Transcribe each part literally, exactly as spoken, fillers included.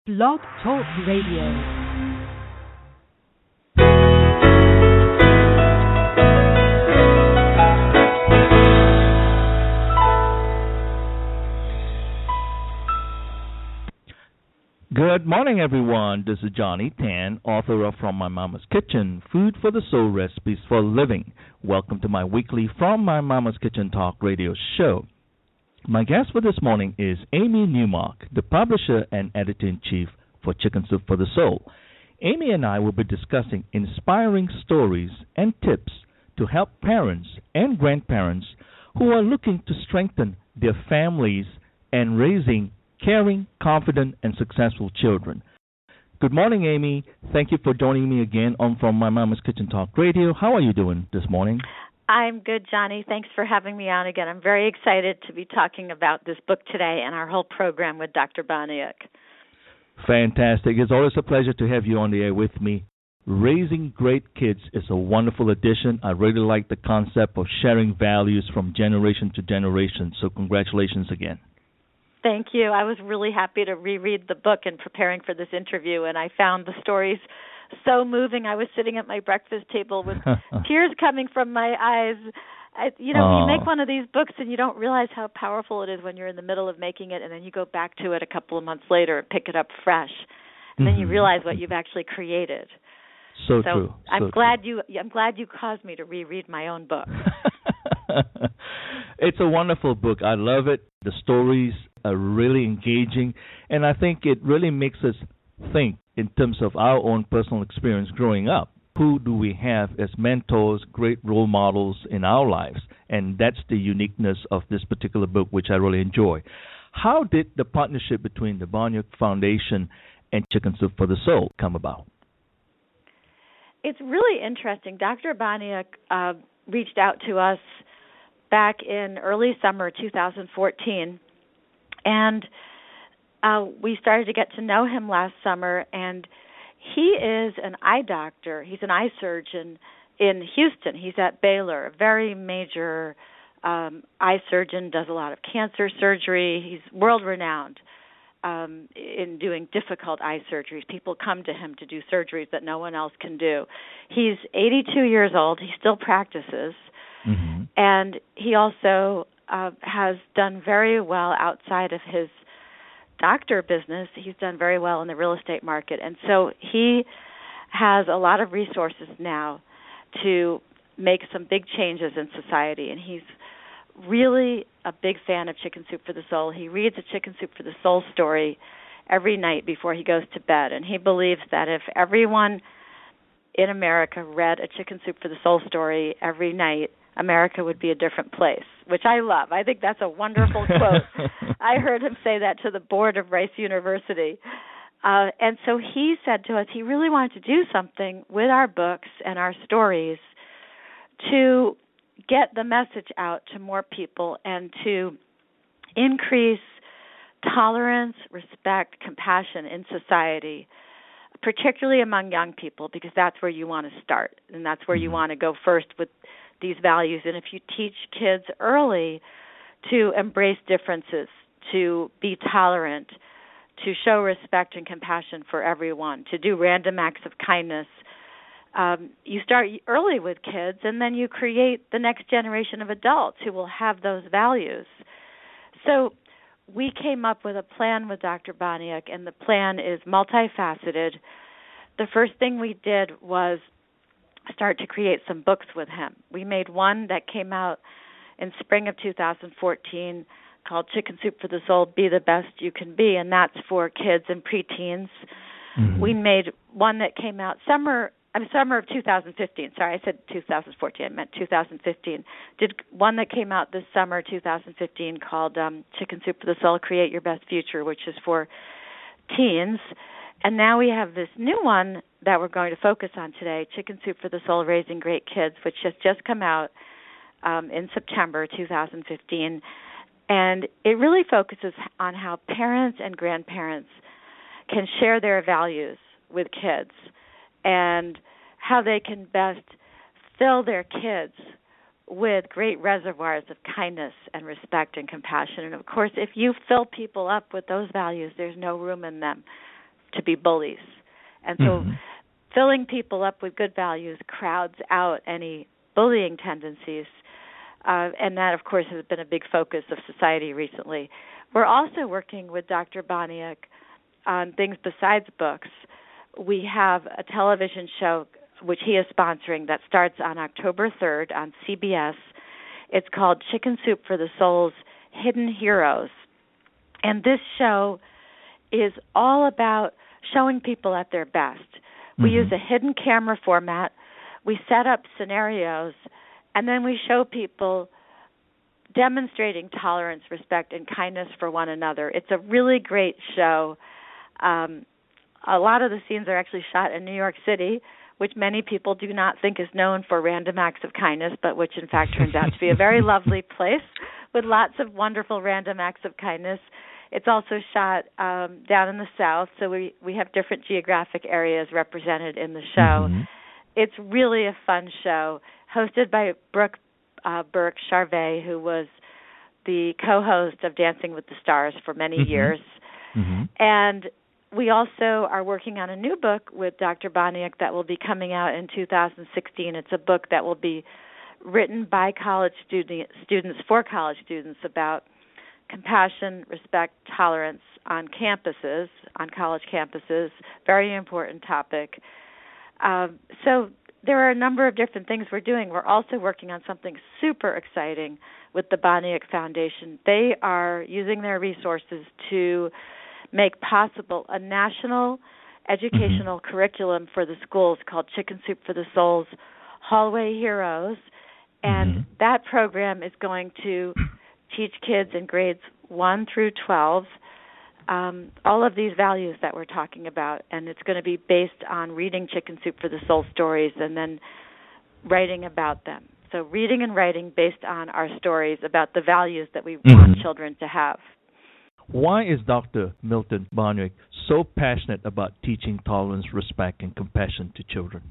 Blog Talk Radio. Good morning, everyone. This is Johnny Tan, author of From My Mama's Kitchen, Food for the Soul Recipes for Living. Welcome to my weekly From My Mama's Kitchen Talk radio show. My guest for this morning is Amy Newmark, the publisher and editor-in-chief for Chicken Soup for the Soul. Amy and I will be discussing inspiring stories and tips to help parents and grandparents who are looking to strengthen their families and raising caring, confident, and successful children. Good morning, Amy. Thank you for joining me again on From My Mama's Kitchen Talk Radio. How are you doing this morning? I'm good, Johnny. Thanks for having me on again. I'm very excited to be talking about this book today and our whole program with Doctor Baniak. Fantastic. It's always a pleasure to have you on the air with me. Raising great kids is a wonderful addition. I really like the concept of sharing values from generation to generation, so congratulations again. Thank you. I was really happy to reread the book in preparing for this interview, and I found the stories so moving. I was sitting at my breakfast table with tears coming from my eyes. I, you know, Aww. you make one of these books and you don't realize how powerful it is when you're in the middle of making it, and then you go back to it a couple of months later and pick it up fresh, and mm-hmm. then you realize what you've actually created. So, so true. I'm so glad true. you. I'm glad you caused me to reread my own book. It's a wonderful book. I love it. The stories are really engaging, and I think it really makes us think in terms of our own personal experience growing up. Who do we have as mentors, great role models in our lives? And that's the uniqueness of this particular book, which I really enjoy. How did the partnership between the Baniak Foundation and Chicken Soup for the Soul come about? It's really interesting. Doctor Baniak uh, reached out to us back in early summer two thousand fourteen, and uh, we started to get to know him last summer, and he is an eye doctor. He's an eye surgeon in Houston. He's at Baylor, a very major um, eye surgeon, does a lot of cancer surgery. He's world-renowned um, in doing difficult eye surgeries. People come to him to do surgeries that no one else can do. He's eighty-two years old. He still practices. Mm-hmm. And he also uh, has done very well outside of his doctor business. He's done very well in the real estate market. And so he has a lot of resources now to make some big changes in society. And he's really a big fan of Chicken Soup for the Soul. He reads a Chicken Soup for the Soul story every night before he goes to bed. And he believes that if everyone in America read a Chicken Soup for the Soul story every night, America would be a different place, which I love. I think that's a wonderful quote. I heard him say that to the board of Rice University. Uh, and so he said to us he really wanted to do something with our books and our stories to get the message out to more people and to increase tolerance, respect, compassion in society, particularly among young people, because that's where you want to start, and that's where you want to go first with these values. And if you teach kids early to embrace differences, to be tolerant, to show respect and compassion for everyone, to do random acts of kindness, um, you start early with kids, and then you create the next generation of adults who will have those values. So we came up with a plan with Doctor Baniak, and the plan is multifaceted. The first thing we did was start to create some books with him. We made one that came out in spring of two thousand fourteen called Chicken Soup for the Soul, Be the Best You Can Be, and that's for kids and preteens. Mm-hmm. We made one that came out summer, I mean, summer of two thousand fifteen. Sorry, I said two thousand fourteen. I meant two thousand fifteen. Did one that came out this summer, two thousand fifteen, called um, Chicken Soup for the Soul, Create Your Best Future, which is for teens. And now we have this new one that we're going to focus on today, Chicken Soup for the Soul, Raising Great Kids, which has just come out um, in September two thousand fifteen. And it really focuses on how parents and grandparents can share their values with kids and how they can best fill their kids with great reservoirs of kindness and respect and compassion. And, of course, if you fill people up with those values, there's no room in them to be bullies. And so Mm-hmm. filling people up with good values crowds out any bullying tendencies. Uh, and that, of course, has been a big focus of society recently. We're also working with Doctor Boniek on things besides books. We have a television show which he is sponsoring that starts on October third on C B S. It's called Chicken Soup for the Soul's Hidden Heroes. And this show is all about showing people at their best. We Mm-hmm. use a hidden camera format. We set up scenarios, and then we show people demonstrating tolerance, respect, and kindness for one another. It's a really great show. Um, a lot of the scenes are actually shot in New York City, which many people do not think is known for random acts of kindness, but which in fact turns out to be a very lovely place with lots of wonderful random acts of kindness. It's also shot um, down in the South, so we, we have different geographic areas represented in the show. Mm-hmm. It's really a fun show, hosted by Brooke uh, Burke Charvet, who was the co-host of Dancing with the Stars for many Mm-hmm. years. Mm-hmm. And we also are working on a new book with Doctor Boniek that will be coming out in two thousand sixteen. It's a book that will be written by college student, students for college students about compassion, respect, tolerance on campuses, on college campuses. Very important topic. Um, so there are a number of different things we're doing. We're also working on something super exciting with the Boniek Foundation. They are using their resources to make possible a national educational mm-hmm. curriculum for the schools called Chicken Soup for the Soul's Hallway Heroes. And mm-hmm. that program is going to teach kids in grades one through twelve um, all of these values that we're talking about. And it's going to be based on reading Chicken Soup for the Soul stories and then writing about them. So reading and writing based on our stories about the values that we mm-hmm. want children to have. Why is Doctor Milton Boniek so passionate about teaching tolerance, respect, and compassion to children?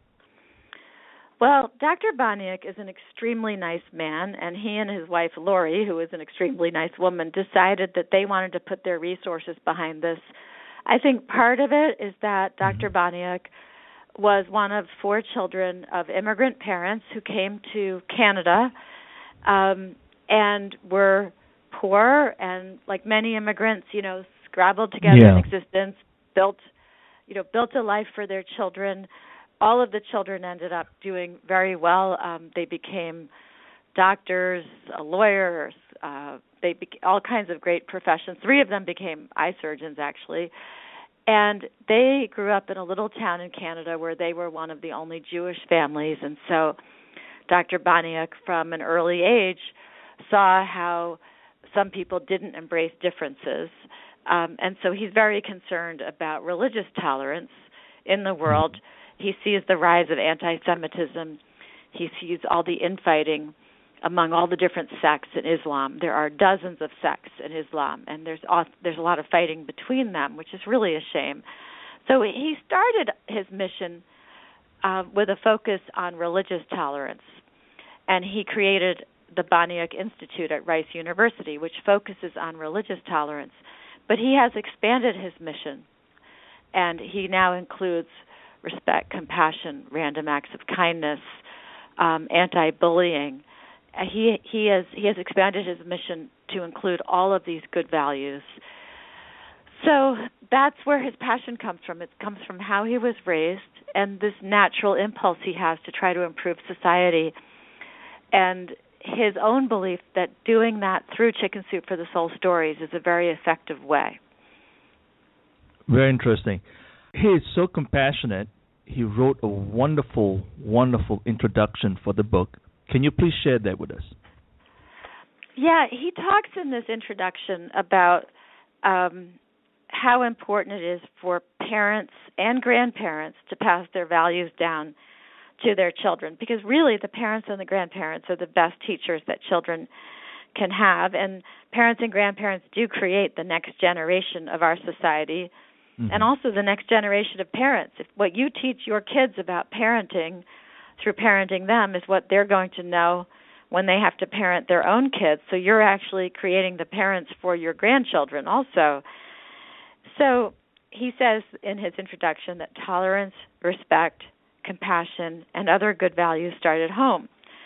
Well, Doctor Boniek is an extremely nice man, and he and his wife, Lori, who is an extremely nice woman, decided that they wanted to put their resources behind this. I think part of it is that Doctor Mm-hmm. Boniek was one of four children of immigrant parents who came to Canada um, and were poor and, like many immigrants, you know, scrabbled together yeah. an existence, built, you know, built a life for their children. All of the children ended up doing very well. Um, they became doctors, uh, lawyers. Uh, they be- all kinds of great professions. Three of them became eye surgeons, actually. And they grew up in a little town in Canada where they were one of the only Jewish families. And so Doctor Boniek, from an early age, saw how some people didn't embrace differences. Um, and so he's very concerned about religious tolerance in the world. He sees the rise of anti-Semitism. He sees all the infighting among all the different sects in Islam. There are dozens of sects in Islam, and there's there's a lot of fighting between them, which is really a shame. So he started his mission uh, with a focus on religious tolerance, and he created the Boniek Institute at Rice University, which focuses on religious tolerance. But he has expanded his mission, and he now includes respect, compassion, random acts of kindness, um, anti-bullying. Uh, he he has he has expanded his mission to include all of these good values. So that's where his passion comes from. It comes from how he was raised and this natural impulse he has to try to improve society, and his own belief that doing that through Chicken Soup for the Soul stories is a very effective way. Very interesting. He is so compassionate. He wrote a wonderful, wonderful introduction for the book. Can you please share that with us? Yeah, he talks in this introduction about um, how important it is for parents and grandparents to pass their values down to their children, because really the parents and the grandparents are the best teachers that children can have, and parents and grandparents do create the next generation of our society, mm-hmm. and also the next generation of parents. If what you teach your kids about parenting through parenting them is what they're going to know when they have to parent their own kids, so you're actually creating the parents for your grandchildren also. So he says in his introduction that tolerance, respect, compassion, and other good values start at home.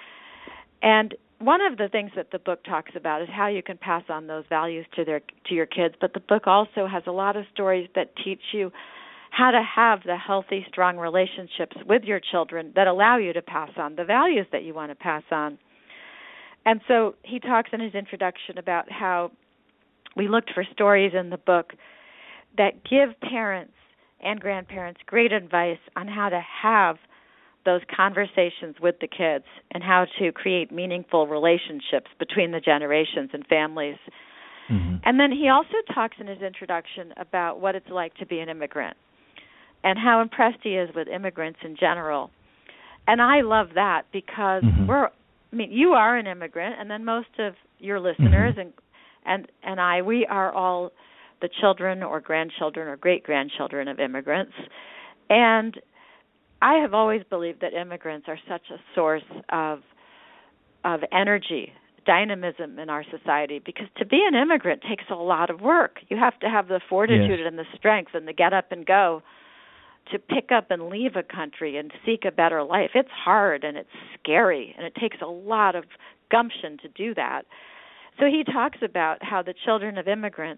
And one of the things that the book talks about is how you can pass on those values to their to your kids, but the book also has a lot of stories that teach you how to have the healthy, strong relationships with your children that allow you to pass on the values that you want to pass on. And so he talks in his introduction about how we looked for stories in the book that give parents and grandparents great advice on how to have those conversations with the kids and how to create meaningful relationships between the generations and families. Mm-hmm. And then he also talks in his introduction about what it's like to be an immigrant and how impressed he is with immigrants in general. And I love that because mm-hmm. we're, I mean, you are an immigrant, and then most of your listeners mm-hmm. and and and I, we are all the children or grandchildren or great-grandchildren of immigrants. And I have always believed that immigrants are such a source of of energy, dynamism in our society, because to be an immigrant takes a lot of work. You have to have the fortitude yes. and the strength and the get up and go to pick up and leave a country and seek a better life. It's hard and it's scary, and it takes a lot of gumption to do that. So he talks about how the children of immigrants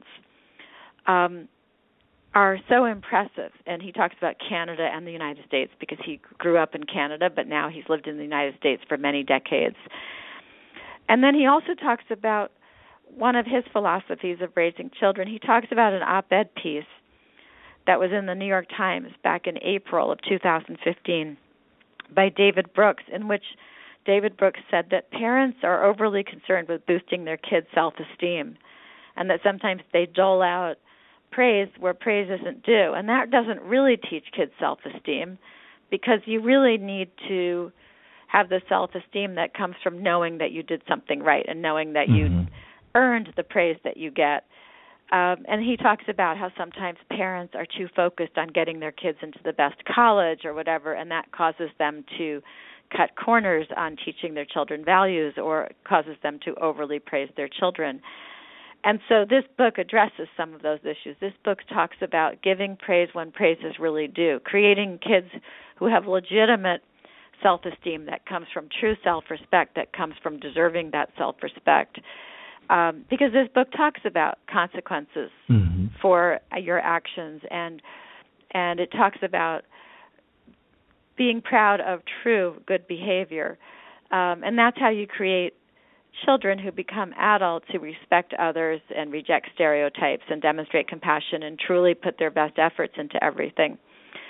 um, are so impressive, and he talks about Canada and the United States because he grew up in Canada, but now he's lived in the United States for many decades. And then he also talks about one of his philosophies of raising children. He talks about an op-ed piece that was in the New York Times back in April of two thousand fifteen by David Brooks, in which David Brooks said that parents are overly concerned with boosting their kids' self-esteem, and that sometimes they dole out praise where praise isn't due. And that doesn't really teach kids self-esteem, because you really need to have the self-esteem that comes from knowing that you did something right and knowing that mm-hmm. you earned the praise that you get. Um, and he talks about how sometimes parents are too focused on getting their kids into the best college or whatever, and that causes them to cut corners on teaching their children values, or causes them to overly praise their children. And so this book addresses some of those issues. This book talks about giving praise when praise is really due, creating kids who have legitimate self-esteem that comes from true self-respect, that comes from deserving that self-respect. Um, because this book talks about consequences mm-hmm. for your actions, and and it talks about being proud of true good behavior. Um, and that's how you create children who become adults who respect others and reject stereotypes and demonstrate compassion and truly put their best efforts into everything.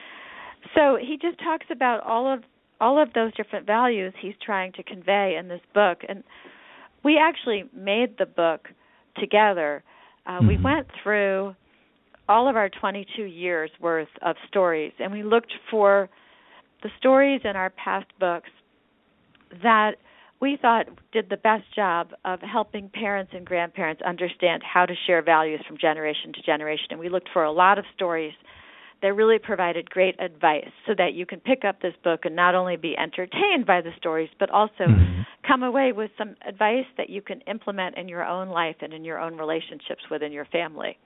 So he just talks about all of all of those different values he's trying to convey in this book. And we actually made the book together. Uh, mm-hmm. We went through all of our twenty-two years worth of stories, and we looked for the stories in our past books that we thought did the best job of helping parents and grandparents understand how to share values from generation to generation. And we looked for a lot of stories that really provided great advice so that you can pick up this book and not only be entertained by the stories, but also mm-hmm. come away with some advice that you can implement in your own life and in your own relationships within your family.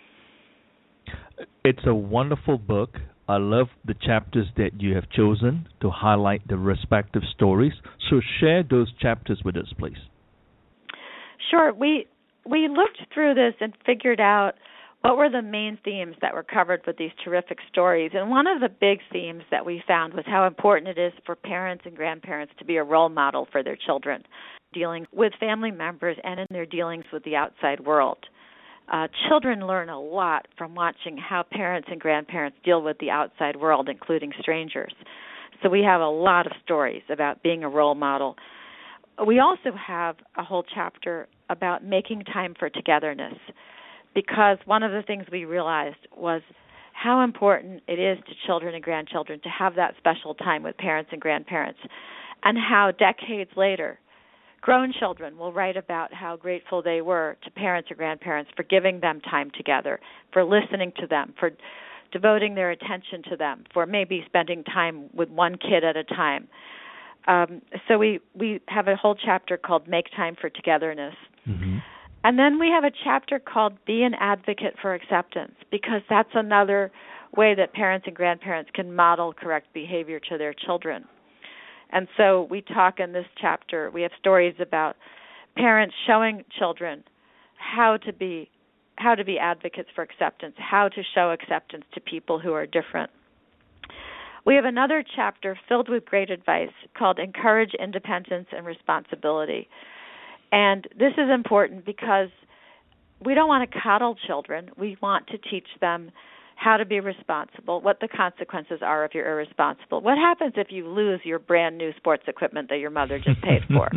It's a wonderful book. I love the chapters that you have chosen to highlight the respective stories. So share those chapters with us, please. Sure. We we looked through this and figured out what were the main themes that were covered with these terrific stories. And one of the big themes that we found was how important it is for parents and grandparents to be a role model for their children, dealing with family members and in their dealings with the outside world. Uh, children learn a lot from watching how parents and grandparents deal with the outside world, including strangers. So we have a lot of stories about being a role model. We also have a whole chapter about making time for togetherness, because one of the things we realized was how important it is to children and grandchildren to have that special time with parents and grandparents, and how decades later grown children will write about how grateful they were to parents or grandparents for giving them time together, for listening to them, for devoting their attention to them, for maybe spending time with one kid at a time. Um, so we, we have a whole chapter called Make Time for Togetherness. Mm-hmm. And then we have a chapter called Be an Advocate for Acceptance, because that's another way that parents and grandparents can model correct behavior to their children. And so we talk in this chapter, we have stories about parents showing children how to be how to be advocates for acceptance, how to show acceptance to people who are different. We have another chapter filled with great advice called Encourage Independence and Responsibility. And this is important because we don't want to coddle children. We want to teach them how to be responsible, what the consequences are if you're irresponsible. What happens if you lose your brand new sports equipment that your mother just paid for?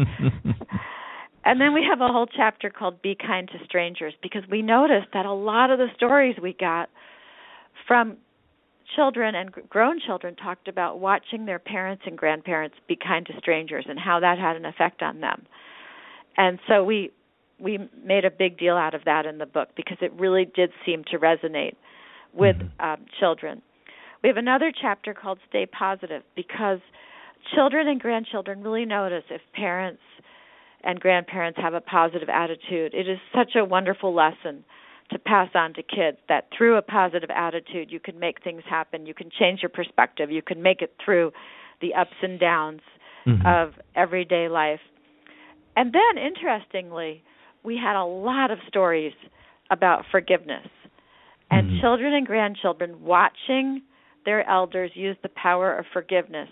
And then we have a whole chapter called Be Kind to Strangers, because we noticed that a lot of the stories we got from children and grown children talked about watching their parents and grandparents be kind to strangers and how that had an effect on them. And so we we made a big deal out of that in the book because it really did seem to resonate with mm-hmm. um, children. We have another chapter called Stay Positive, because children and grandchildren really notice if parents and grandparents have a positive attitude. It is such a wonderful lesson to pass on to kids, that through a positive attitude you can make things happen, you can change your perspective, you can make it through the ups and downs mm-hmm. of everyday life. And then, interestingly, we had a lot of stories about forgiveness, and mm-hmm. children and grandchildren watching their elders use the power of forgiveness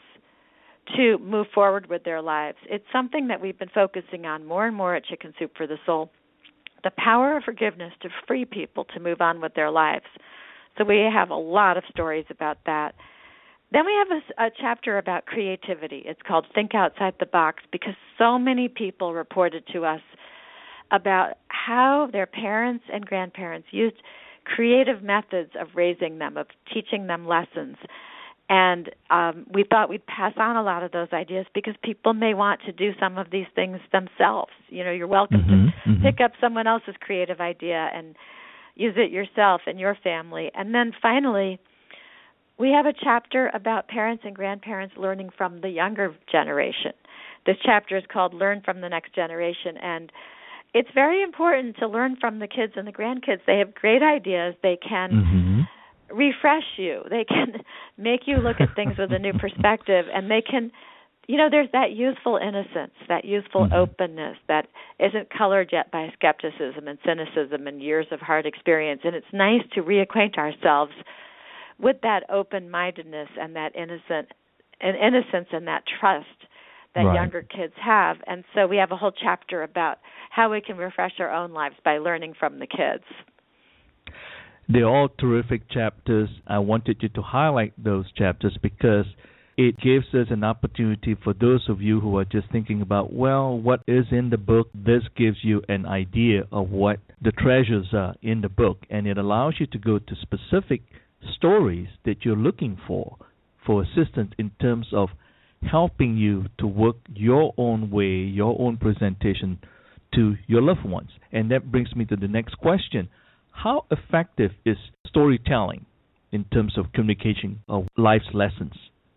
to move forward with their lives. It's something that we've been focusing on more and more at Chicken Soup for the Soul, the power of forgiveness to free people to move on with their lives. So we have a lot of stories about that. Then we have a, a chapter about creativity. It's called Think Outside the Box, because so many people reported to us about how their parents and grandparents used creative methods of raising them, of teaching them lessons. And um, we thought we'd pass on a lot of those ideas because people may want to do some of these things themselves. You know, you're welcome mm-hmm, to mm-hmm. pick up someone else's creative idea and use it yourself and your family. And then finally, we have a chapter about parents and grandparents learning from the younger generation. This chapter is called Learn from the Next Generation, and it's very important to learn from the kids and the grandkids. They have great ideas. They can mm-hmm. refresh you. They can make you look at things with a new perspective, and they can, you know, there's that youthful innocence, that youthful mm-hmm. openness that isn't colored yet by skepticism and cynicism and years of hard experience. And it's nice to reacquaint ourselves with that open-mindedness and that innocent and innocence and that trust that right. younger kids have. And so we have a whole chapter about how we can refresh our own lives by learning from the kids. They're all terrific chapters. I wanted you to highlight those chapters because it gives us an opportunity for those of you who are just thinking about, well, what is in the book? This gives you an idea of what the treasures are in the book, and it allows you to go to specific stories that you're looking for, for assistance in terms of helping you to work your own way, your own presentation to your loved ones. And that brings me to the next question. How effective is storytelling in terms of communication of life's lessons?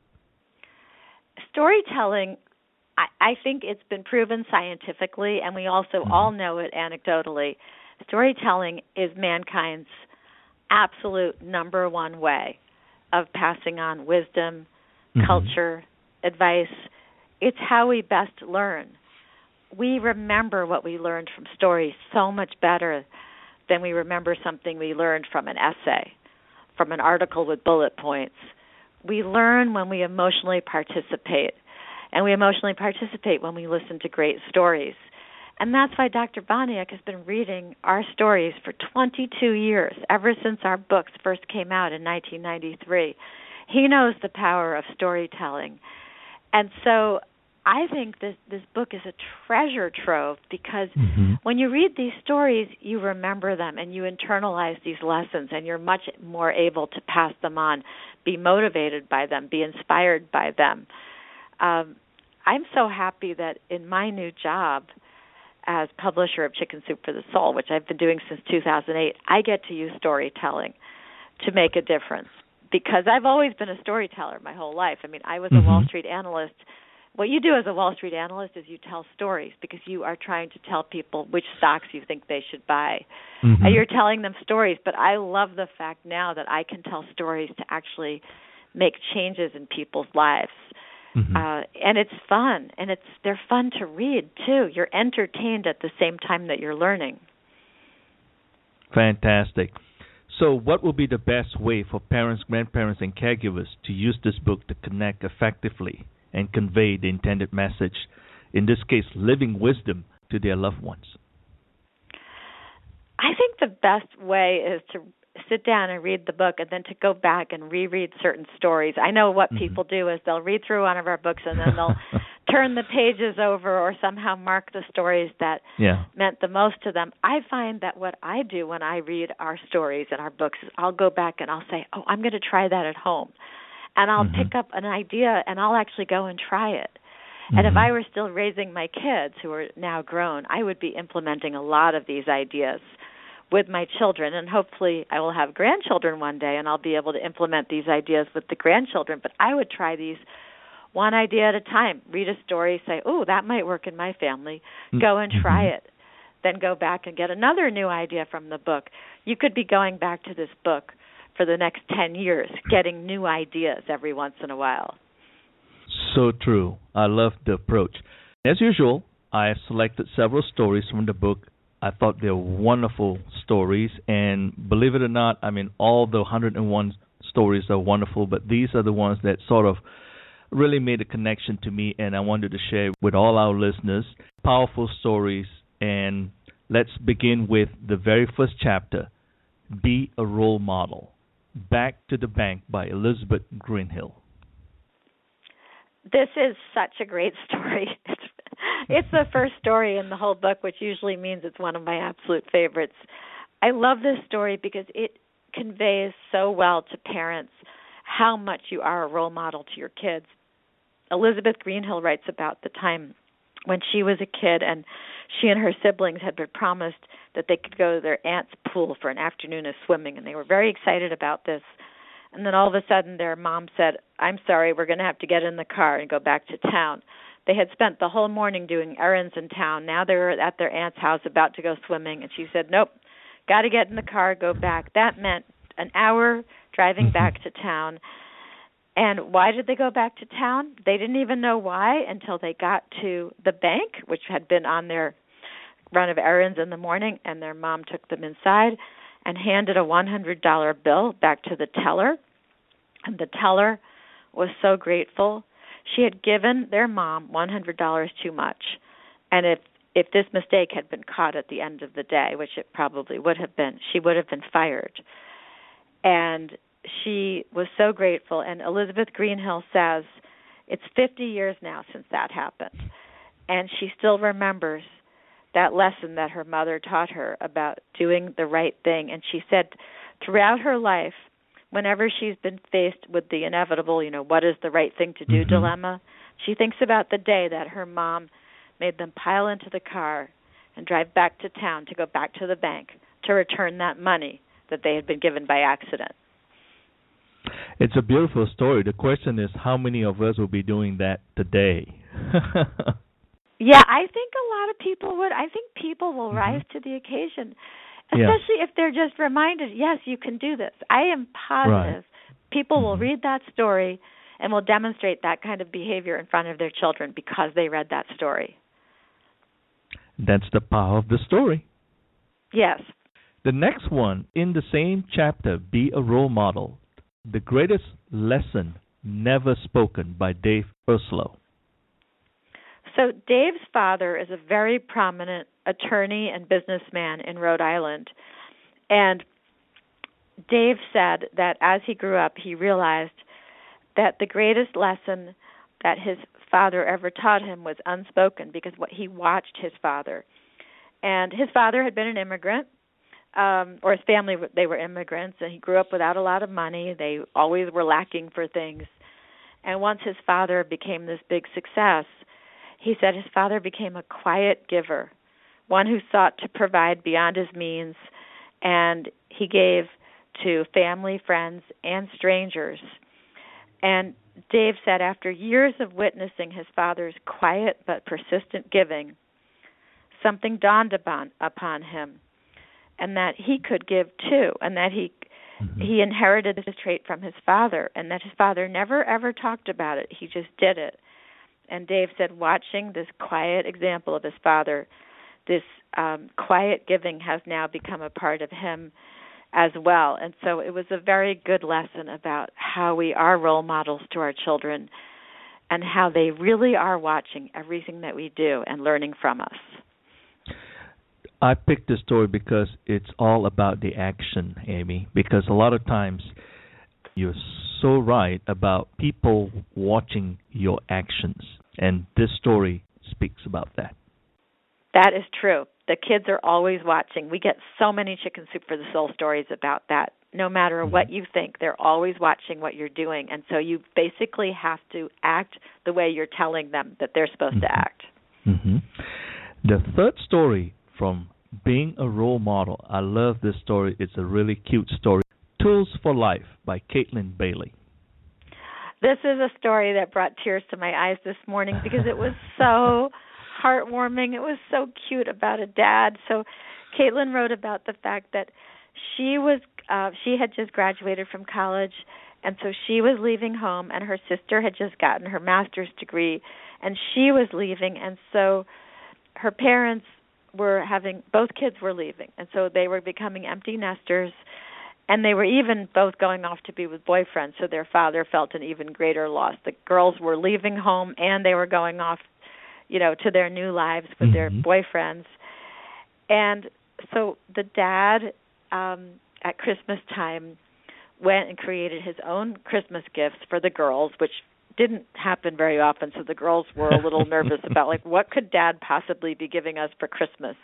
Storytelling, I, I think it's been proven scientifically, and we also mm-hmm. all know it anecdotally. Storytelling is mankind's absolute number one way of passing on wisdom, mm-hmm. culture, advice. It's how we best learn. We remember what we learned from stories so much better than we remember something we learned from an essay, from an article with bullet points. We learn when we emotionally participate, and we emotionally participate when we listen to great stories. And that's why Doctor Boniek has been reading our stories for twenty-two years, ever since our books first came out in nineteen ninety-three. He knows the power of storytelling. And so I think this, this book is a treasure trove because mm-hmm. when you read these stories, you remember them and you internalize these lessons, and you're much more able to pass them on, be motivated by them, be inspired by them. Um, I'm so happy that in my new job as publisher of Chicken Soup for the Soul, which I've been doing since two thousand eight, I get to use storytelling to make a difference because I've always been a storyteller my whole life. I mean, I was mm-hmm. a Wall Street analyst what you do as a Wall Street analyst is you tell stories because you are trying to tell people which stocks you think they should buy. Mm-hmm. And you're telling them stories, but I love the fact now that I can tell stories to actually make changes in people's lives. Mm-hmm. Uh, and it's fun, and it's they're fun to read, too. You're entertained at the same time that you're learning. Fantastic. So what will be the best way for parents, grandparents, and caregivers to use this book to connect effectively and convey the intended message, in this case, living wisdom, to their loved ones? I think the best way is to sit down and read the book and then to go back and reread certain stories. I know what mm-hmm. people do is they'll read through one of our books and then they'll turn the pages over or somehow mark the stories that yeah. meant the most to them. I find that what I do when I read our stories and our books is I'll go back and I'll say, oh, I'm going to try that at home. And I'll mm-hmm. pick up an idea and I'll actually go and try it. Mm-hmm. And if I were still raising my kids who are now grown, I would be implementing a lot of these ideas with my children, and hopefully I will have grandchildren one day and I'll be able to implement these ideas with the grandchildren. But I would try these one idea at a time. Read a story, say, oh, that might work in my family. Go and try mm-hmm. it. Then go back and get another new idea from the book. You could be going back to this book for the next ten years, getting new ideas every once in a while. So true. I love the approach. As usual, I have selected several stories from the book. I thought they were wonderful stories, and believe it or not, I mean, all the one hundred one stories are wonderful, but these are the ones that sort of really made a connection to me, and I wanted to share with all our listeners. Powerful stories, and let's begin with the very first chapter, Be a Role Model, Back to the Bank by Elizabeth Greenhill. This is such a great story. It's, it's the first story in the whole book, which usually means it's one of my absolute favorites. I love this story because it conveys so well to parents how much you are a role model to your kids. Elizabeth Greenhill writes about the time when she was a kid and she and her siblings had been promised that they could go to their aunt's pool for an afternoon of swimming, and they were very excited about this. And then all of a sudden their mom said, I'm sorry, we're going to have to get in the car and go back to town. They had spent the whole morning doing errands in town. Now they were at their aunt's house about to go swimming, and she said, nope, got to get in the car, go back. That meant an hour driving back to town. And why did they go back to town? They didn't even know why until they got to the bank, which had been on their run of errands in the morning, and their mom took them inside and handed a one hundred dollar bill back to the teller. And the teller was so grateful. She had given their mom one hundred dollars too much. And if if this mistake had been caught at the end of the day, which it probably would have been, she would have been fired. And she was so grateful. And Elizabeth Greenhill says it's fifty years now since that happened. And she still remembers that lesson that her mother taught her about doing the right thing. And she said throughout her life, whenever she's been faced with the inevitable, you know, what is the right thing to do mm-hmm. dilemma, she thinks about the day that her mom made them pile into the car and drive back to town to go back to the bank to return that money that they had been given by accident. It's a beautiful story. The question is, how many of us will be doing that today? Yeah, I think a lot of people would. I think people will mm-hmm. rise to the occasion, especially yeah. if they're just reminded, yes, you can do this. I am positive right. people mm-hmm. will read that story and will demonstrate that kind of behavior in front of their children because they read that story. That's the power of the story. Yes. The next one, in the same chapter, Be a Role Model, The Greatest Lesson Never Spoken by Dave Urslow. So Dave's father is a very prominent attorney and businessman in Rhode Island. And Dave said that as he grew up, he realized that the greatest lesson that his father ever taught him was unspoken because what he watched his father. And his father had been an immigrant, um, or his family, they were immigrants, and he grew up without a lot of money. They always were lacking for things. And once his father became this big success, he said his father became a quiet giver, one who sought to provide beyond his means, and he gave to family, friends, and strangers. And Dave said, after years of witnessing his father's quiet but persistent giving, something dawned upon, upon him, and that he could give too, and that he mm-hmm. he inherited this trait from his father, and that his father never ever talked about it. He just did it. And Dave said, watching this quiet example of his father, this um, quiet giving has now become a part of him as well. And so it was a very good lesson about how we are role models to our children and how they really are watching everything that we do and learning from us. I picked this story because it's all about the action, Amy, because a lot of times you're so right about people watching your actions, and this story speaks about that. That is true. The kids are always watching. We get so many Chicken Soup for the Soul stories about that. No matter mm-hmm. what you think, they're always watching what you're doing. And so you basically have to act the way you're telling them that they're supposed mm-hmm. to act. Mm-hmm. The third story from Being a Role Model. I love this story. It's a really cute story. Tools for Life by Caitlin Bailey. This is a story that brought tears to my eyes this morning because it was so heartwarming. It was so cute about a dad. So Caitlin wrote about the fact that she was uh, she had just graduated from college, and so she was leaving home, and her sister had just gotten her master's degree, and she was leaving, and so her parents were having, both kids were leaving, and so they were becoming empty nesters, and they were even both going off to be with boyfriends, so their father felt an even greater loss. The girls were leaving home, and they were going off, you know, to their new lives with mm-hmm. their boyfriends. And so the dad, um, at Christmas time, went and created his own Christmas gifts for the girls, which didn't happen very often, so the girls were a little nervous about, like, what could Dad possibly be giving us for Christmas?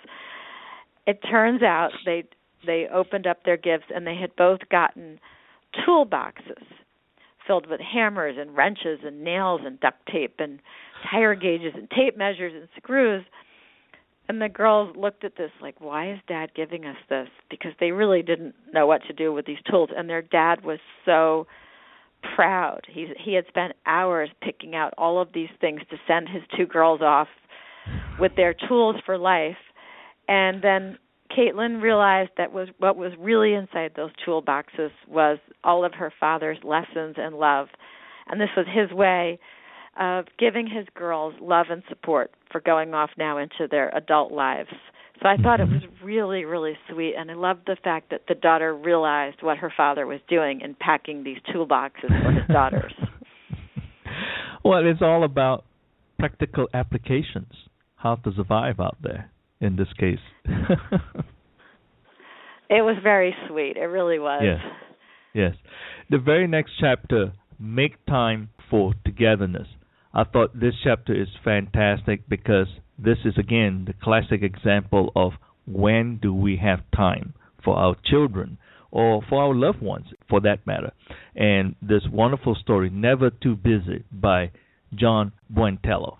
It turns out they they opened up their gifts, and they had both gotten toolboxes filled with hammers and wrenches and nails and duct tape and tire gauges and tape measures and screws. And the girls looked at this like, why is Dad giving us this? Because they really didn't know what to do with these tools. And their dad was so proud. He, he had spent hours picking out all of these things to send his two girls off with their tools for life. And then Caitlin realized that was what was really inside those toolboxes was all of her father's lessons and love. And this was his way of giving his girls love and support for going off now into their adult lives. So I thought it was really, really sweet, and I loved the fact that the daughter realized what her father was doing in packing these toolboxes for his daughters. Well, it's all about practical applications, how to survive out there in this case. It was very sweet. It really was. Yes. Yes. The very next chapter, Make Time for Togetherness. I thought this chapter is fantastic because this is, again, the classic example of when do we have time for our children or for our loved ones, for that matter. And this wonderful story, Never Too Busy, by John Buentello.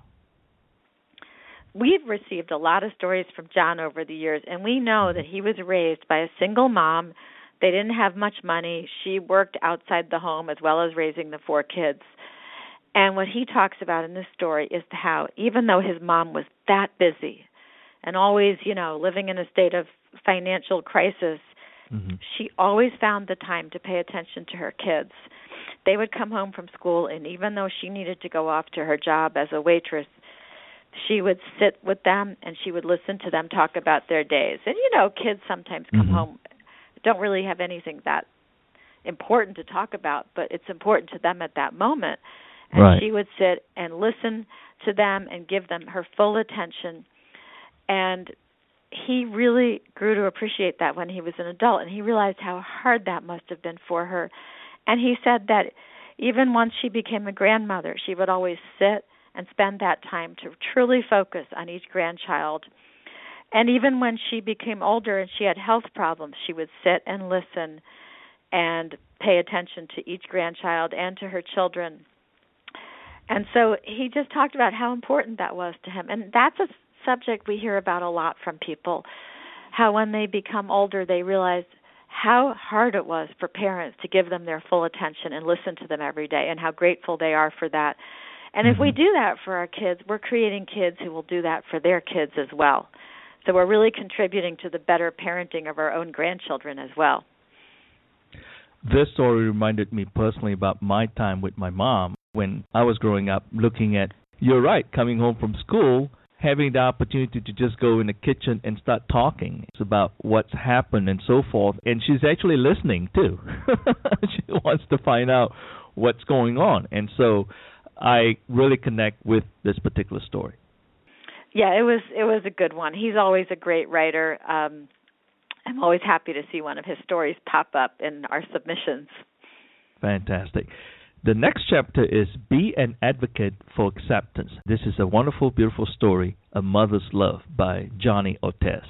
We've received a lot of stories from John over the years, and we know that he was raised by a single mom. They didn't have much money. She worked outside the home as well as raising the four kids. And what he talks about in this story is how even though his mom was that busy and always, you know, living in a state of financial crisis, mm-hmm. she always found the time to pay attention to her kids. They would come home from school, and even though she needed to go off to her job as a waitress, she would sit with them and she would listen to them talk about their days. And, you know, kids sometimes come mm-hmm. home, don't really have anything that important to talk about, but it's important to them at that moment. And right. she would sit and listen to them and give them her full attention. And he really grew to appreciate that when he was an adult, and he realized how hard that must have been for her. And he said that even once she became a grandmother, she would always sit and spend that time to truly focus on each grandchild. And even when she became older and she had health problems, she would sit and listen and pay attention to each grandchild and to her children. And so he just talked about how important that was to him. And that's a subject we hear about a lot from people, how when they become older, they realize how hard it was for parents to give them their full attention and listen to them every day, and how grateful they are for that. And mm-hmm. if we do that for our kids, we're creating kids who will do that for their kids as well. So we're really contributing to the better parenting of our own grandchildren as well. This story reminded me personally about my time with my mom when I was growing up, looking at, you're right, coming home from school, having the opportunity to just go in the kitchen and start talking. It's about what's happened and so forth. And she's actually listening, too. She wants to find out what's going on. And so I really connect with this particular story. Yeah, it was it was a good one. He's always a great writer. Um, I'm always happy to see one of his stories pop up in our submissions. Fantastic. The next chapter is Be an Advocate for Acceptance. This is a wonderful, beautiful story, A Mother's Love by Johnny Ortez.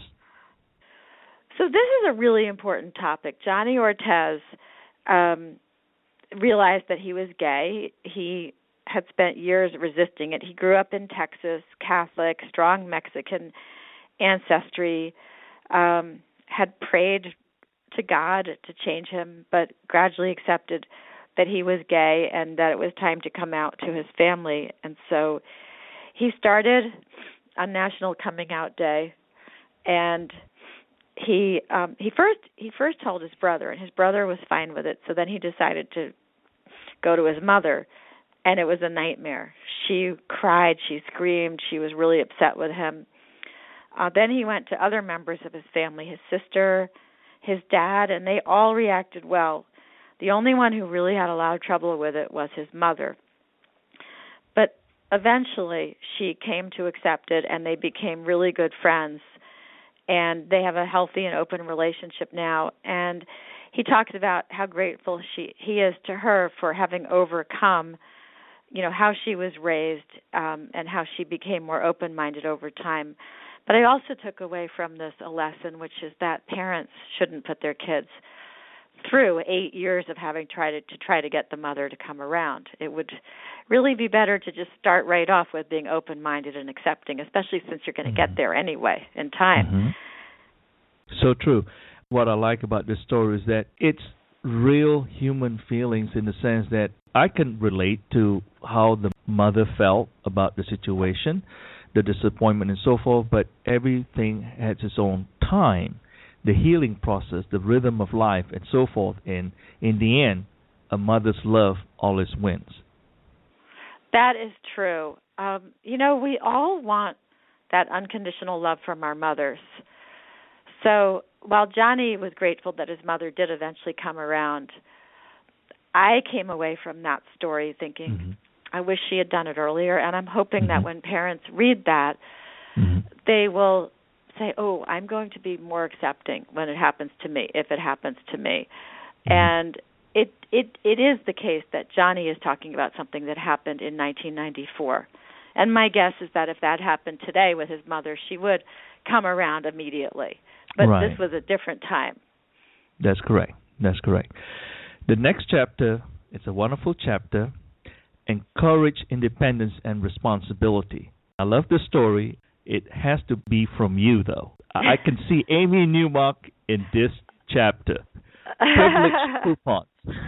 So this is a really important topic. Johnny Ortez um, realized that he was gay. He had spent years resisting it. He grew up in Texas, Catholic, strong Mexican ancestry, um, had prayed to God to change him, but gradually accepted that he was gay and that it was time to come out to his family. And so he started on National Coming Out Day, and he um, he first he first told his brother, and his brother was fine with it. So then he decided to go to his mother, and it was a nightmare. She cried, she screamed, she was really upset with him. Uh, then he went to other members of his family, his sister, his dad, and they all reacted well. The only one who really had a lot of trouble with it was his mother. But eventually she came to accept it, and they became really good friends. And they have a healthy and open relationship now. And he talks about how grateful she he is to her for having overcome, you know, how she was raised um, and how she became more open-minded over time. But I also took away from this a lesson, which is that parents shouldn't put their kids through eight years of having tried to, to try to get the mother to come around. It would really be better to just start right off with being open-minded and accepting, especially since you're going to mm-hmm. get there anyway in time. Mm-hmm. So true. What I like about this story is that it's real human feelings in the sense that I can relate to how the mother felt about the situation, the disappointment and so forth, but everything has its own time. The healing process, the rhythm of life, and so forth. And in the end, a mother's love always wins. That is true. Um, you know, we all want that unconditional love from our mothers. So while Johnny was grateful that his mother did eventually come around, I came away from that story thinking, mm-hmm. I wish she had done it earlier. And I'm hoping mm-hmm. that when parents read that, mm-hmm. they will say, oh, I'm going to be more accepting when it happens to me, if it happens to me. Mm-hmm. And it, it it is the case that Johnny is talking about something that happened in nineteen ninety-four. And my guess is that if that happened today with his mother, she would come around immediately. But right. This was a different time. That's correct. That's correct. The next chapter, it's a wonderful chapter, Encourage Independence and Responsibility. I love this story. It has to be from you, though. I can see Amy Newmark in this chapter. Privilege coupons.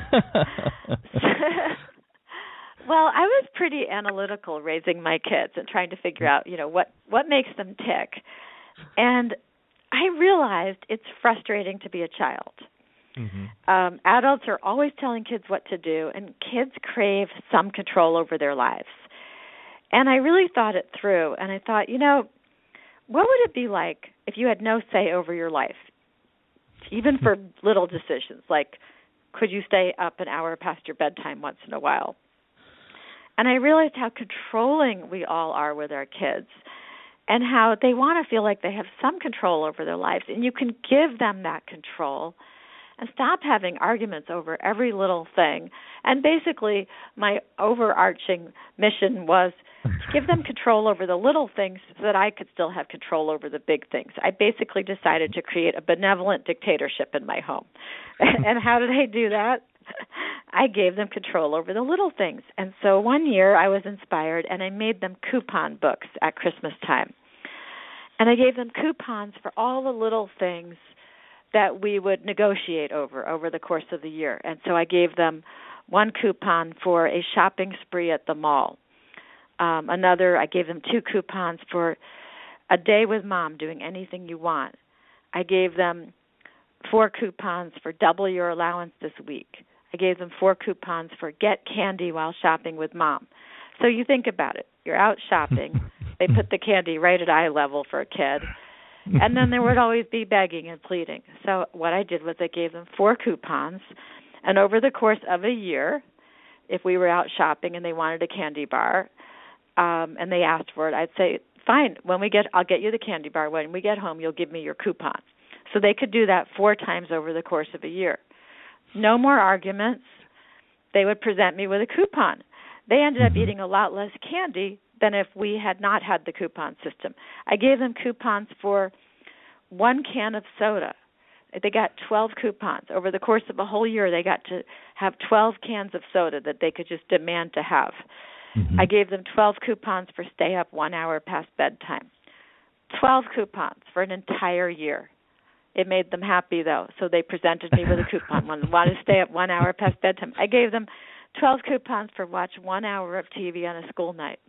Well, I was pretty analytical raising my kids and trying to figure out, you know, what, what makes them tick. And I realized it's frustrating to be a child. Mm-hmm. Um, adults are always telling kids what to do, and kids crave some control over their lives. And I really thought it through, and I thought, you know, what would it be like if you had no say over your life, even for little decisions, like could you stay up an hour past your bedtime once in a while? And I realized how controlling we all are with our kids and how they want to feel like they have some control over their lives, and you can give them that control and stop having arguments over every little thing. And basically, my overarching mission was to give them control over the little things so that I could still have control over the big things. I basically decided to create a benevolent dictatorship in my home. And how did I do that? I gave them control over the little things. And so one year I was inspired, and I made them coupon books at Christmas time. And I gave them coupons for all the little things that we would negotiate over over the course of the year. And so I gave them one coupon for a shopping spree at the mall. Um, another, I gave them two coupons for a day with mom doing anything you want. I gave them four coupons for double your allowance this week. I gave them four coupons for get candy while shopping with mom. So you think about it. You're out shopping. They put the candy right at eye level for a kid. And then there would always be begging and pleading. So what I did was I gave them four coupons. And over the course of a year, if we were out shopping and they wanted a candy bar um, and they asked for it, I'd say, fine, when we get, I'll get you the candy bar. When we get home, you'll give me your coupon. So they could do that four times over the course of a year. No more arguments. They would present me with a coupon. They ended up eating a lot less candy than if we had not had the coupon system. I gave them coupons for one can of soda. They got twelve coupons. Over the course of a whole year, they got to have twelve cans of soda that they could just demand to have. Mm-hmm. I gave them twelve coupons for stay up one hour past bedtime. twelve coupons for an entire year. It made them happy, though, so they presented me with a coupon. One wanted to stay up one hour past bedtime. I gave them twelve coupons for watch one hour of T V on a school night.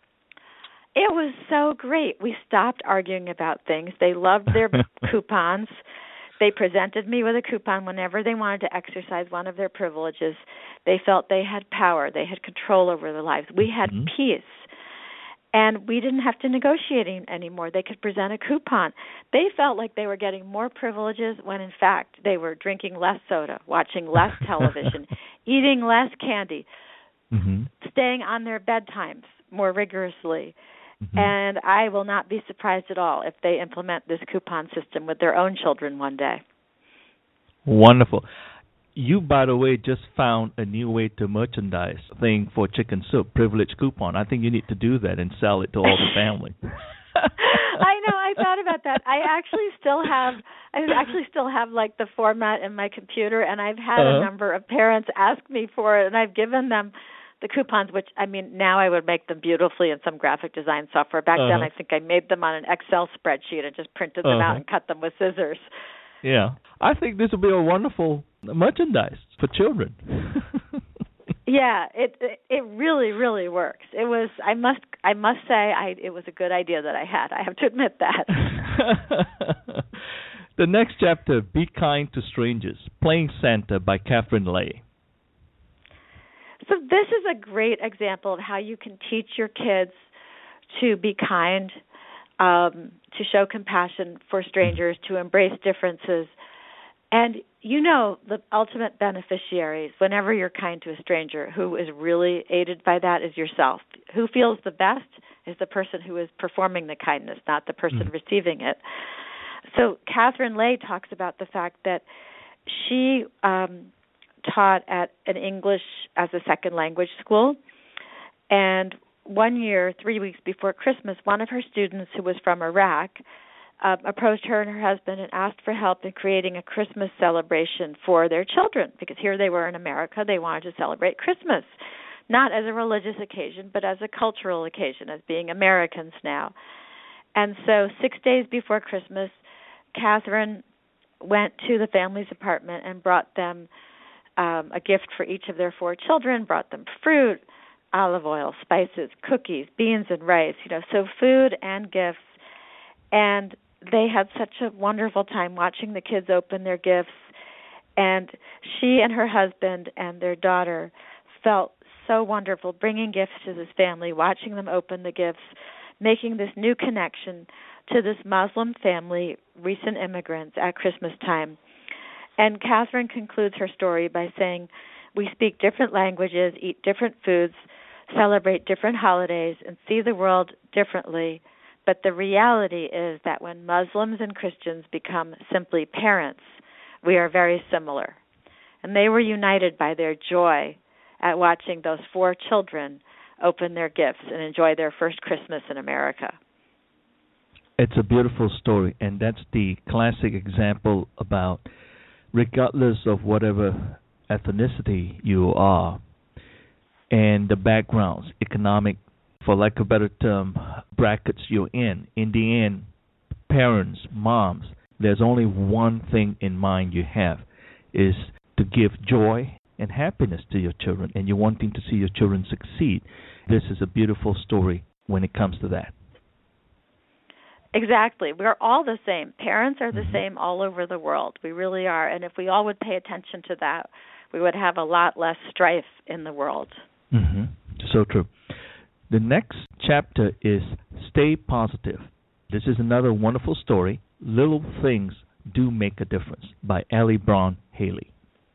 It was so great. We stopped arguing about things. They loved their coupons. They presented me with a coupon whenever they wanted to exercise one of their privileges. They felt they had power. They had control over their lives. We had mm-hmm. peace. And we didn't have to negotiate anymore. They could present a coupon. They felt like they were getting more privileges when, in fact, they were drinking less soda, watching less television, eating less candy, mm-hmm. staying on their bedtimes more rigorously. Mm-hmm. And I will not be surprised at all if they implement this coupon system with their own children one day. Wonderful. You, by the way, just found a new way to merchandise thing for Chicken Soup, privilege coupon. I think you need to do that and sell it to all the family. I know. I thought about that. I actually still have, I actually still have like the format in my computer, and I've had uh-huh. a number of parents ask me for it, and I've given them the coupons, which, I mean, now I would make them beautifully in some graphic design software. Back uh-huh. then, I think I made them on an Excel spreadsheet and just printed them uh-huh. out and cut them with scissors. Yeah. I think this would be a wonderful merchandise for children. Yeah, it, it it really really works. It was I must I must say I it was a good idea that I had. I have to admit that. The next chapter, Be Kind to Strangers, Playing Santa by Katherine Lay. So this is a great example of how you can teach your kids to be kind, um, to show compassion for strangers, to embrace differences. And you know the ultimate beneficiaries, whenever you're kind to a stranger, who is really aided by that is yourself. Who feels the best is the person who is performing the kindness, not the person mm. receiving it. So Katherine Lay talks about the fact that she um, taught at an English as a second language school, and one year, three weeks before Christmas, one of her students who was from Iraq uh, approached her and her husband and asked for help in creating a Christmas celebration for their children, because here they were in America. They wanted to celebrate Christmas, not as a religious occasion, but as a cultural occasion, as being Americans now. And so six days before Christmas, Katherine went to the family's apartment and brought them um, a gift for each of their four children, brought them fruit, olive oil, spices, cookies, beans, and rice, you know, so food and gifts. And they had such a wonderful time watching the kids open their gifts. And she and her husband and their daughter felt so wonderful bringing gifts to this family, watching them open the gifts, making this new connection to this Muslim family, recent immigrants at Christmas time. And Katherine concludes her story by saying, we speak different languages, eat different foods, celebrate different holidays, and see the world differently. But the reality is that when Muslims and Christians become simply parents, we are very similar. And they were united by their joy at watching those four children open their gifts and enjoy their first Christmas in America. It's a beautiful story, and that's the classic example about regardless of whatever ethnicity you are and the backgrounds, economic, for lack of a better term, brackets you're in. In the end, parents, moms, there's only one thing in mind you have, is to give joy and happiness to your children, and you're wanting to see your children succeed. This is a beautiful story when it comes to that. Exactly. We're all the same. Parents are the mm-hmm. same all over the world. We really are. And if we all would pay attention to that, we would have a lot less strife in the world. Mm-hmm. So true. The next chapter is Stay Positive. This is another wonderful story, Little Things Do Make a Difference, by Ellie Brown Haley.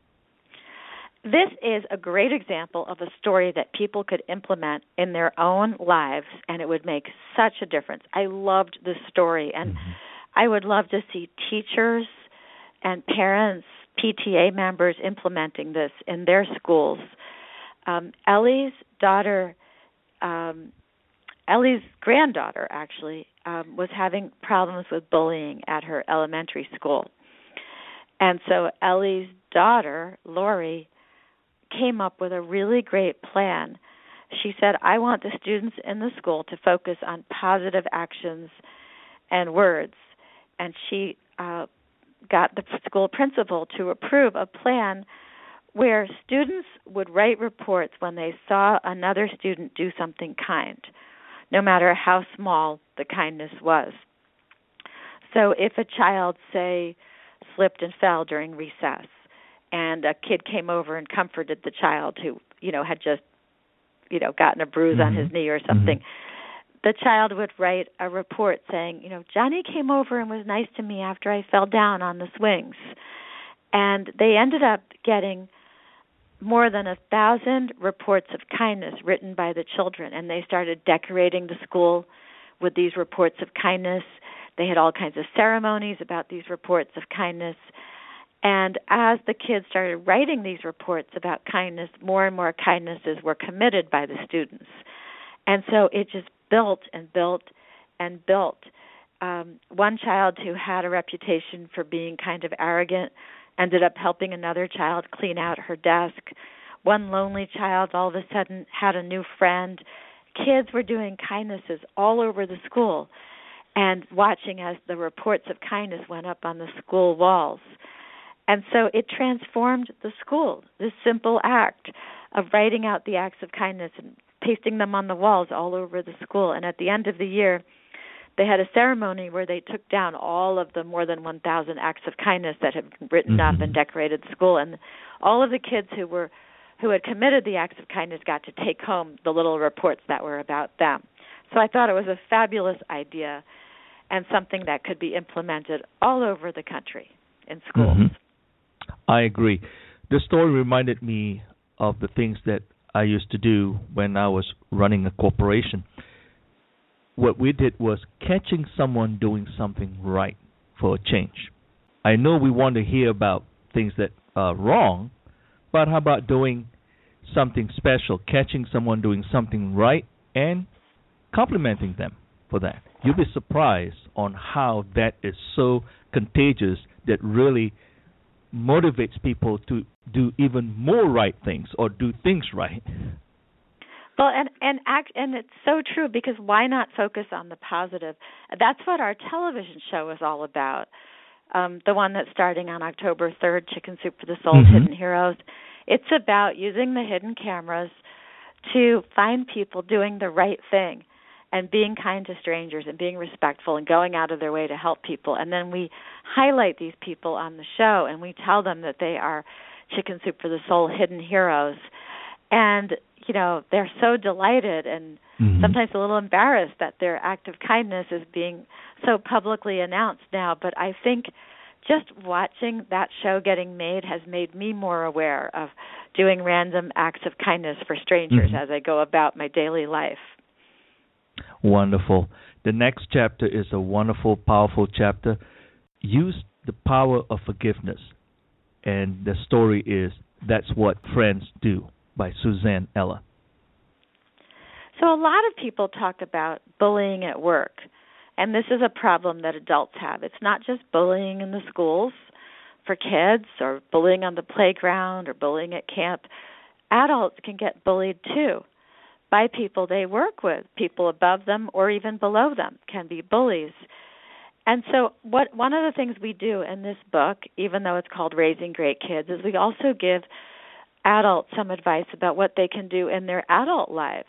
This is a great example of a story that people could implement in their own lives, and it would make such a difference. I loved this story, and mm-hmm. I would love to see teachers and parents, P T A members implementing this in their schools. Um, Ellie's daughter, um, Ellie's granddaughter, actually, um, was having problems with bullying at her elementary school. And so Ellie's daughter, Lori, came up with a really great plan. She said, I want the students in the school to focus on positive actions and words. And she uh, got the school principal to approve a plan where students would write reports when they saw another student do something kind, no matter how small the kindness was. So if a child, say, slipped and fell during recess, and a kid came over and comforted the child who, you know, had just, you know, gotten a bruise mm-hmm. on his knee or something, mm-hmm. the child would write a report saying, you know, Johnny came over and was nice to me after I fell down on the swings. And they ended up getting more than a thousand reports of kindness written by the children, and they started decorating the school with these reports of kindness. They had all kinds of ceremonies about these reports of kindness. And as the kids started writing these reports about kindness, more and more kindnesses were committed by the students. And so it just built and built and built. Um, one child who had a reputation for being kind of arrogant ended up helping another child clean out her desk. One lonely child all of a sudden had a new friend. Kids were doing kindnesses all over the school and watching as the reports of kindness went up on the school walls. And so it transformed the school, this simple act of writing out the acts of kindness and pasting them on the walls all over the school. And at the end of the year, they had a ceremony where they took down all of the more than one thousand acts of kindness that had been written mm-hmm. up and decorated the school. And all of the kids who were who had committed the acts of kindness got to take home the little reports that were about them. So I thought it was a fabulous idea and something that could be implemented all over the country in schools. Mm-hmm. I agree. This story reminded me of the things that I used to do when I was running a corporation. What we did was catching someone doing something right for a change. I know we want to hear about things that are wrong, but how about doing something special, catching someone doing something right and complimenting them for that? You'll be surprised on how that is so contagious that really motivates people to do even more right things or do things right. Well, and and act, and it's so true, because why not focus on the positive? That's what our television show is all about. Um, the one that's starting on October third, Chicken Soup for the Soul, mm-hmm. Hidden Heroes. It's about using the hidden cameras to find people doing the right thing and being kind to strangers and being respectful and going out of their way to help people. And then we highlight these people on the show, and we tell them that they are Chicken Soup for the Soul hidden heroes. And, you know, they're so delighted and mm-hmm. sometimes a little embarrassed that their act of kindness is being so publicly announced now. But I think just watching that show getting made has made me more aware of doing random acts of kindness for strangers mm-hmm. as I go about my daily life. Wonderful. The next chapter is a wonderful, powerful chapter. Use the power of forgiveness. And the story is That's What Friends Do by Suzanne Ella. So a lot of people talk about bullying at work, and this is a problem that adults have. It's not just bullying in the schools for kids or bullying on the playground or bullying at camp. Adults can get bullied too by people they work with. People above them or even below them can be bullies. And so what one of the things we do in this book, even though it's called Raising Great Kids, is we also give adults some advice about what they can do in their adult lives